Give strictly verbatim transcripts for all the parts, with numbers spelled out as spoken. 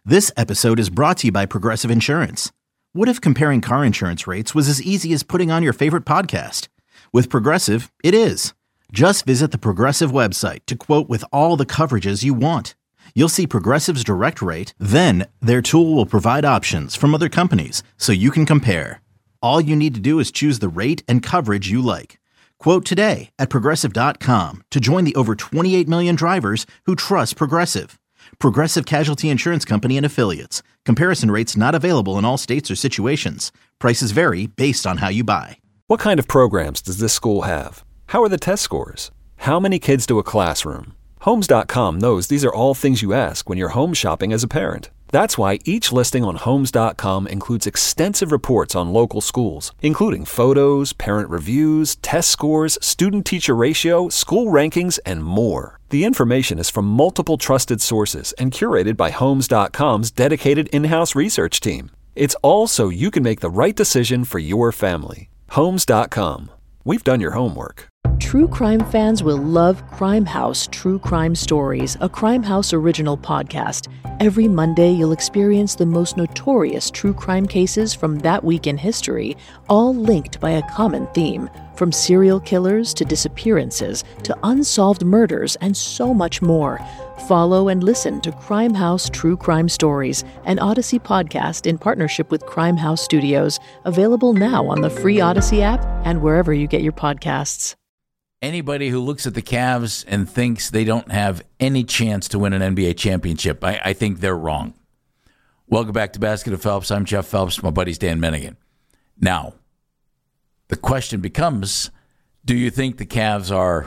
This episode is brought to you by Progressive Insurance. What if comparing car insurance rates was as easy as putting on your favorite podcast? With Progressive, it is. Just visit the Progressive website to quote with all the coverages you want. You'll see Progressive's direct rate, then their tool will provide options from other companies so you can compare. All you need to do is choose the rate and coverage you like. Quote today at progressive dot com to join the over twenty-eight million drivers who trust Progressive. Progressive Casualty Insurance Company and Affiliates. Comparison rates not available in all states or situations. Prices vary based on how you buy. What kind of programs does this school have? How are the test scores? How many kids do a classroom? Homes dot com knows these are all things you ask when you're home shopping as a parent. That's why each listing on Homes dot com includes extensive reports on local schools, including photos, parent reviews, test scores, student-teacher ratio, school rankings, and more. The information is from multiple trusted sources and curated by Homes dot com's dedicated in-house research team. It's all so you can make the right decision for your family. Homes dot com. We've done your homework. True crime fans will love Crime House True Crime Stories, a Crime House original podcast. Every Monday, you'll experience the most notorious true crime cases from that week in history, all linked by a common theme. From serial killers to disappearances to unsolved murders and so much more. Follow and listen to Crime House True Crime Stories, an Odyssey podcast in partnership with Crime House Studios, available now on the free Odyssey app and wherever you get your podcasts. Anybody who looks at the Cavs and thinks they don't have any chance to win an N B A championship, I, I think they're wrong. Welcome back to Basket of Phelps. I'm Jeff Phelps. My buddy's Dan Mennigan. Now, the question becomes, do you think the Cavs are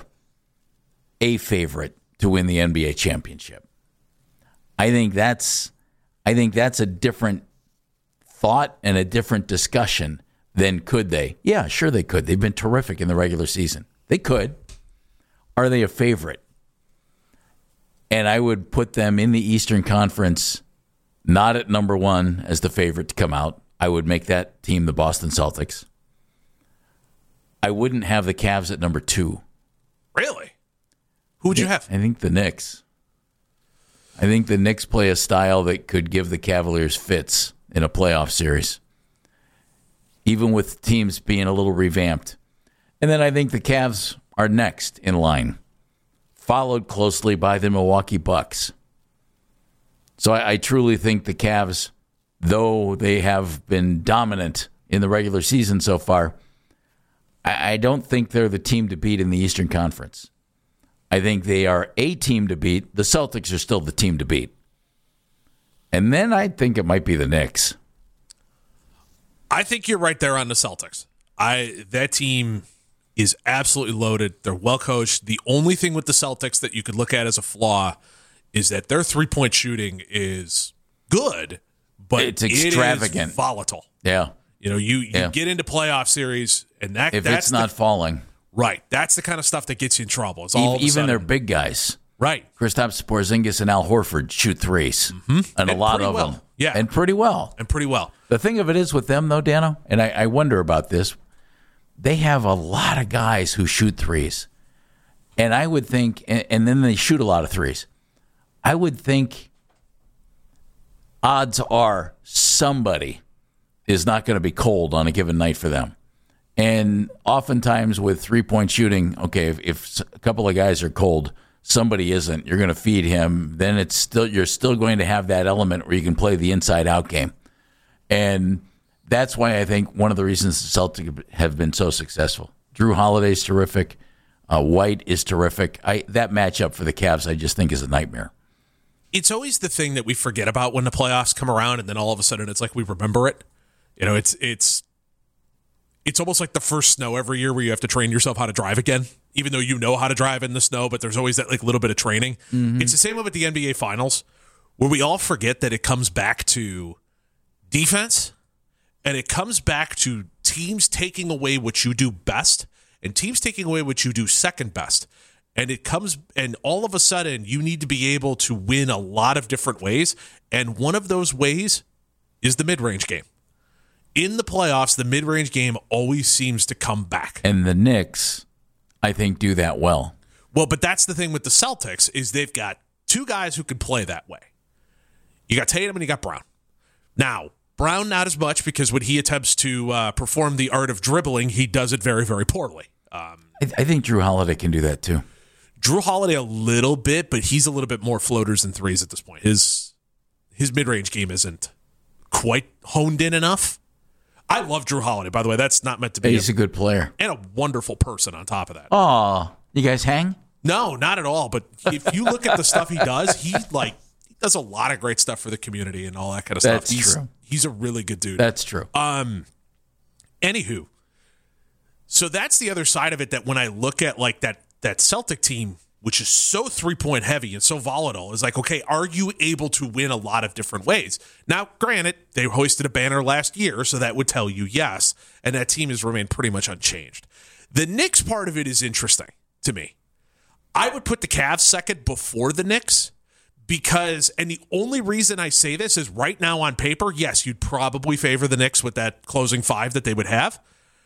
a favorite to win the N B A championship? I think that's I think that's a different thought and a different discussion than could they. Yeah, sure they could. They've been terrific in the regular season. They could. Are they a favorite? And I would put them in the Eastern Conference, not at number one as the favorite to come out. I would make that team the Boston Celtics. I wouldn't have the Cavs at number two. Really? Who would you have? I think the Knicks. I think the Knicks play a style that could give the Cavaliers fits in a playoff series, even with teams being a little revamped. And then I think the Cavs are next in line, followed closely by the Milwaukee Bucks. So I, I truly think the Cavs, though they have been dominant in the regular season so far, I, I don't think they're the team to beat in the Eastern Conference. I think they are a team to beat. The Celtics are still the team to beat. And then I think it might be the Knicks. I think you're right there on the Celtics. I that team is absolutely loaded. They're well coached. The only thing with the Celtics that you could look at as a flaw is that their three-point shooting is good, but it's extravagant, it is volatile. Yeah. You know, you, you yeah. get into playoff series, and that if that's it's not the, falling. Right. That's the kind of stuff that gets you in trouble. It's all even even their big guys. Right. Kristaps Porzingis and Al Horford shoot threes, mm-hmm. and, and a lot of well. them. Yeah. And pretty well. And pretty well. The thing of it is with them, though, Dano, and I, I wonder about this, they have a lot of guys who shoot threes. And I would think, and, and then they shoot a lot of threes. I would think odds are somebody is not going to be cold on a given night for them. And oftentimes with three-point shooting, okay, if, if a couple of guys are cold, somebody isn't, you're going to feed him, then it's still you're still going to have that element where you can play the inside-out game. And that's why I think one of the reasons the Celtics have been so successful. Drew Holiday's terrific. Uh, White is terrific. I, that matchup for the Cavs, I just think, is a nightmare. It's always the thing that we forget about when the playoffs come around, and then all of a sudden it's like we remember it. You know, it's it's it's almost like the first snow every year where you have to train yourself how to drive again, even though you know how to drive in the snow, but there's always that like little bit of training. Mm-hmm. It's the same with the N B A Finals, where we all forget that it comes back to defense. And it comes back to teams taking away what you do best and teams taking away what you do second best. And it comes, and all of a sudden, you need to be able to win a lot of different ways. And one of those ways is the mid-range game. In the playoffs, the mid-range game always seems to come back. And the Knicks, I think, do that well. Well, but that's the thing with the Celtics is they've got two guys who can play that way. You got Tatum and you got Brown. Now, Brown not as much because when he attempts to uh, perform the art of dribbling, he does it very, very poorly. Um, I, I think Drew Holiday can do that too. Drew Holiday a little bit, but he's a little bit more floaters than threes at this point. His his mid-range game isn't quite honed in enough. I love Drew Holiday, by the way. That's not meant to be. He's a, a good player. And a wonderful person on top of that. Oh, you guys hang? No, not at all. But if you look at the stuff he does, he like he does a lot of great stuff for the community and all that kind of That's stuff. He's, true. He's a really good dude. That's true. Um, anywho, so that's the other side of it, that when I look at like that that Celtic team, which is so three-point heavy and so volatile, is like, okay, are you able to win a lot of different ways? Now, granted, they hoisted a banner last year, so that would tell you yes, and that team has remained pretty much unchanged. The Knicks part of it is interesting to me. I would put the Cavs second before the Knicks because, and the only reason I say this is right now on paper, yes, you'd probably favor the Knicks with that closing five that they would have.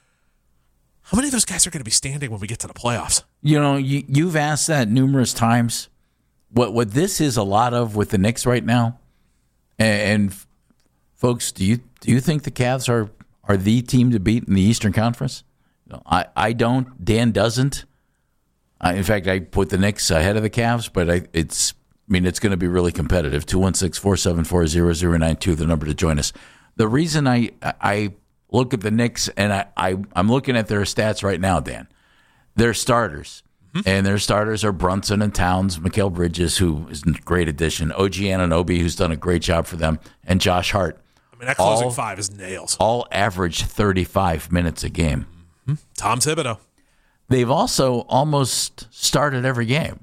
How many of those guys are going to be standing when we get to the playoffs? You know, you, you've asked that numerous times. What what this is a lot of with the Knicks right now, and, and folks, do you do you think the Cavs are are the team to beat in the Eastern Conference? No, I I don't. Dan doesn't. I, in fact, I put the Knicks ahead of the Cavs, but I, it's I mean it's going to be really competitive. two one six, four seven four, zero zero nine two, the number to join us. The reason I I. look at the Knicks, and I, I, I'm looking at their stats right now, Dan. They're starters, mm-hmm. and their starters are Brunson and Towns, Mikal Bridges, who is a great addition, O G Anunoby, who's done a great job for them, and Josh Hart. I mean, that closing all, five is nails. All average thirty-five minutes a game. Mm-hmm. Tom Thibodeau. They've also almost started every game.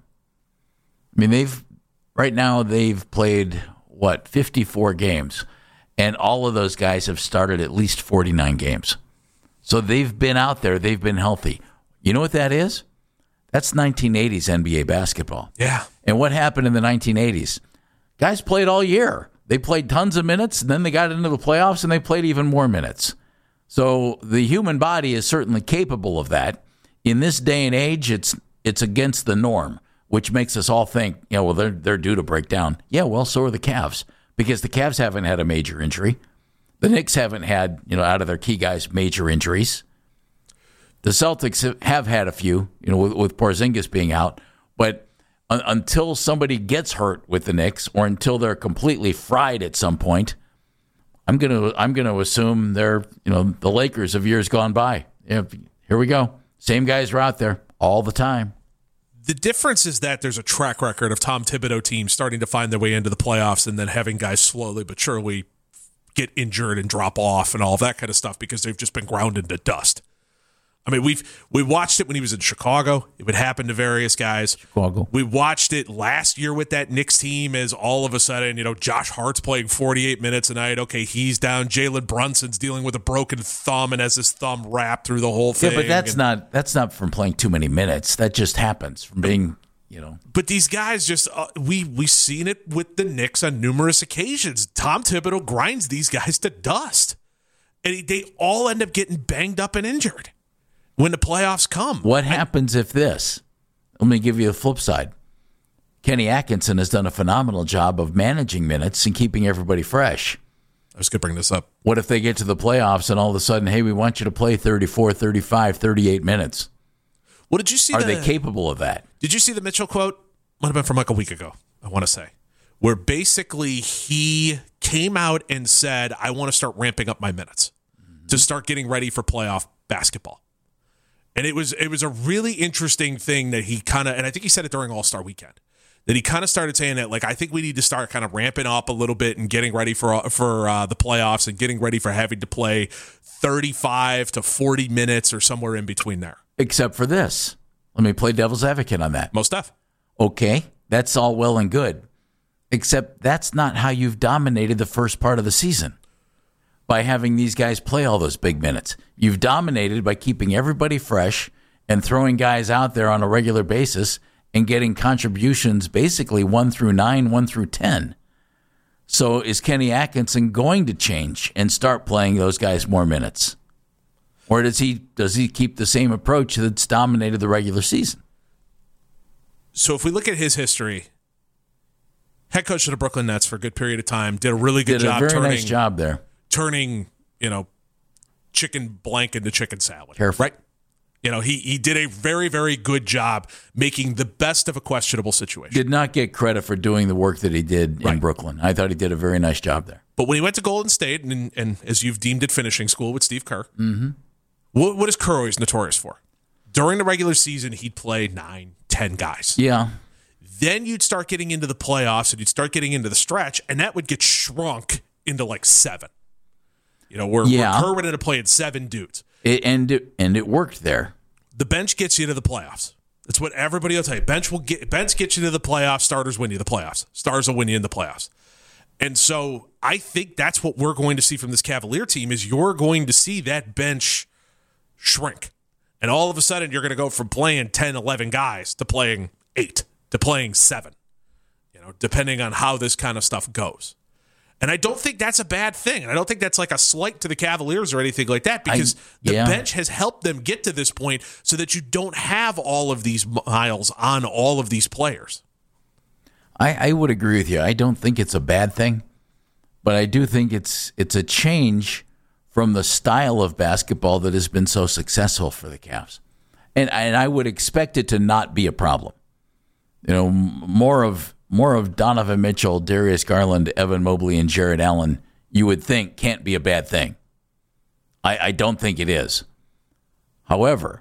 I mean, they've right now they've played, what, fifty-four games. And all of those guys have started at least forty-nine games. So they've been out there. They've been healthy. You know what that is? That's nineteen eighties N B A basketball. Yeah. And what happened in the nineteen eighties? Guys played all year. They played tons of minutes, and then they got into the playoffs, and they played even more minutes. So the human body is certainly capable of that. In this day and age, it's it's against the norm, which makes us all think, you know, well, they're, they're due to break down. Yeah, well, so are the Cavs. Because the Cavs haven't had a major injury. The Knicks haven't had, you know, out of their key guys, major injuries. The Celtics have had a few, you know, with, with Porzingis being out. But un- until somebody gets hurt with the Knicks, or until they're completely fried at some point, I'm gonna I'm gonna assume they're, you know, the Lakers of years gone by. Yeah, here we go. Same guys are out there all the time. The difference is that there's a track record of Tom Thibodeau teams starting to find their way into the playoffs and then having guys slowly but surely get injured and drop off and all of that kind of stuff because they've just been ground into dust. I mean, we've we watched it when he was in Chicago. It would happen to various guys. Chicago. We watched it last year with that Knicks team as all of a sudden, you know, Josh Hart's playing forty-eight minutes a night. Okay, he's down. Jalen Brunson's dealing with a broken thumb and has his thumb wrapped through the whole thing. Yeah, but that's and, not that's not from playing too many minutes. That just happens from being, you know. But these guys just uh, we we've seen it with the Knicks on numerous occasions. Tom Thibodeau grinds these guys to dust, and he, they all end up getting banged up and injured when the playoffs come. What happens if this? Let me give you the flip side. Kenny Atkinson has done a phenomenal job of managing minutes and keeping everybody fresh. I was going to bring this up. What if they get to the playoffs and all of a sudden, hey, we want you to play thirty-four, thirty-five, thirty-eight minutes? Well, did you see Are the, they capable of that? Did you see the Mitchell quote? Might have been from like a week ago, I want to say, where basically he came out and said, I want to start ramping up my minutes mm-hmm. to start getting ready for playoff basketball. And it was it was a really interesting thing that he kind of, and I think he said it during All-Star Weekend, that he kind of started saying that, like, I think we need to start kind of ramping up a little bit and getting ready for for uh, the playoffs and getting ready for having to play thirty-five to forty minutes or somewhere in between there. Except for this. Let me play devil's advocate on that. Most def. Okay, that's all well and good. Except that's not how you've dominated the first part of the season. By having these guys play all those big minutes. You've dominated by keeping everybody fresh and throwing guys out there on a regular basis and getting contributions basically one through nine, one through ten. So is Kenny Atkinson going to change and start playing those guys more minutes? Or does he does he keep the same approach that's dominated the regular season? So if we look at his history, head coach of the Brooklyn Nets for a good period of time, did a really good Did job a very turning, nice job there. turning, you know, chicken blank into chicken salad. Careful. Right? You know, he, he did a very, very good job making the best of a questionable situation. Did not get credit for doing the work that he did Right. in Brooklyn. I thought he did a very nice job there. But when he went to Golden State, and, and as you've deemed it, finishing school with Steve Kerr, Mm-hmm. what, what is Kerr always notorious for? During the regular season, he'd play nine, ten guys. Yeah. Then you'd start getting into the playoffs, and you'd start getting into the stretch, and that would get shrunk into like seven. You know, where, Yeah. where Kerr went into playing seven dudes. It, and, it, and it worked there. The bench gets you to the playoffs. That's what everybody will tell you. Bench will get bench gets you to the playoffs. Starters win you the playoffs. Stars will win you in the playoffs. And so I think that's what we're going to see from this Cavalier team is you're going to see that bench shrink. And all of a sudden you're going to go from playing ten, eleven guys to playing eight, to playing seven, you know, depending on how this kind of stuff goes. And I don't think that's a bad thing. And I don't think that's like a slight to the Cavaliers or anything like that because I, the yeah. bench has helped them get to this point so that you don't have all of these miles on all of these players. I, I would agree with you. I don't think it's a bad thing, but I do think it's it's a change from the style of basketball that has been so successful for the Cavs. And, and I would expect it to not be a problem. You know, more of more of Donovan Mitchell, Darius Garland, Evan Mobley, and Jared Allen, you would think can't be a bad thing. I, I don't think it is. However,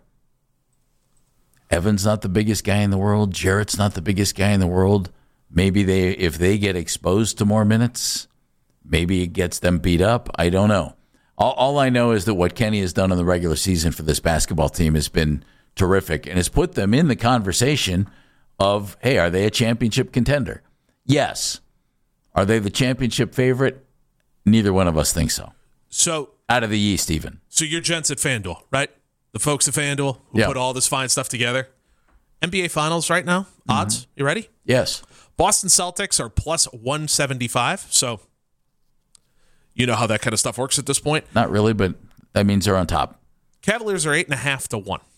Evan's not the biggest guy in the world. Jarrett's not the biggest guy in the world. Maybe they, if they get exposed to more minutes, maybe it gets them beat up. I don't know. All, all I know is that what Kenny has done in the regular season for this basketball team has been terrific and has put them in the conversation of, hey, are they a championship contender? Yes. Are they the championship favorite? Neither one of us thinks so. So out of the East, even. So you're gents at FanDuel, right? The folks at FanDuel who Yeah. put all this fine stuff together. N B A Finals right now, odds. Mm-hmm. You ready? Yes. Boston Celtics are plus one seventy-five. So you know how that kind of stuff works at this point. Not really, but that means they're on top. Cavaliers are eight and a half to one.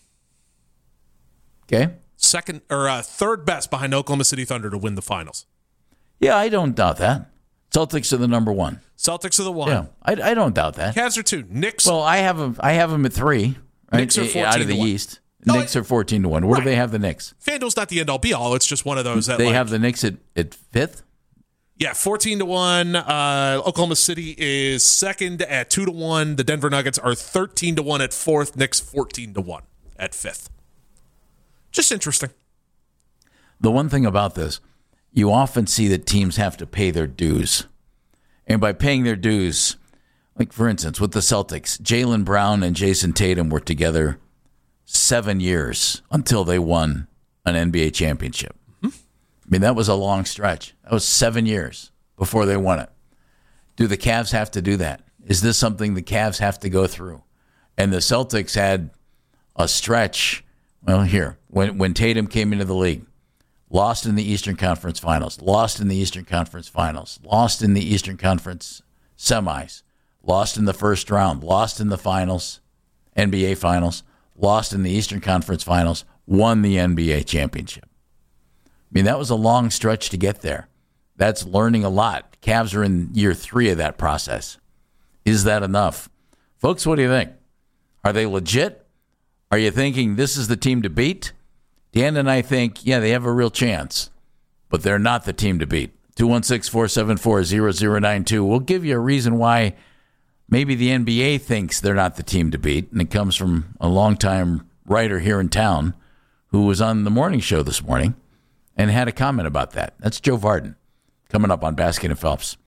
Okay. Second or uh, third best behind Oklahoma City Thunder to win the finals. Yeah, I don't doubt that. Celtics are the number one. Celtics are the one. Yeah, I, I don't doubt that. Cavs are two. Knicks. Well, I have them. I have them at three. Right? Knicks are fourteen out of the to one. East. No, Knicks I- are fourteen to one. Where Right. do they have the Knicks? FanDuel's not the end all be all. It's just one of those that They like, have the Knicks at, at fifth. yeah, fourteen to one. Uh, Oklahoma City is second at two to one. The Denver Nuggets are thirteen to one at fourth. Knicks fourteen to one at fifth. Just interesting. The one thing about this, you often see that teams have to pay their dues. And by paying their dues, like for instance, with the Celtics, Jaylen Brown and Jason Tatum were together seven years until they won an N B A championship. Mm-hmm. I mean, that was a long stretch. That was seven years before they won it. Do the Cavs have to do that? Is this something the Cavs have to go through? And the Celtics had a stretch, well, here, when, when Tatum came into the league, lost in the Eastern Conference Finals, lost in the Eastern Conference Finals, lost in the Eastern Conference semis, lost in the first round, lost in the finals, N B A Finals, lost in the Eastern Conference Finals, won the N B A championship. I mean, that was a long stretch to get there. That's learning a lot. Cavs are in year three of that process. Is that enough? Folks, what do you think? Are they legit? Are you thinking this is the team to beat? Dan and I think, yeah, they have a real chance, but they're not the team to beat. two one six, four seven four, zero zero nine two. We'll give you a reason why maybe the N B A thinks they're not the team to beat, and it comes from a longtime writer here in town who was on the morning show this morning and had a comment about that. That's Joe Vardon coming up on Baskin and Phelps.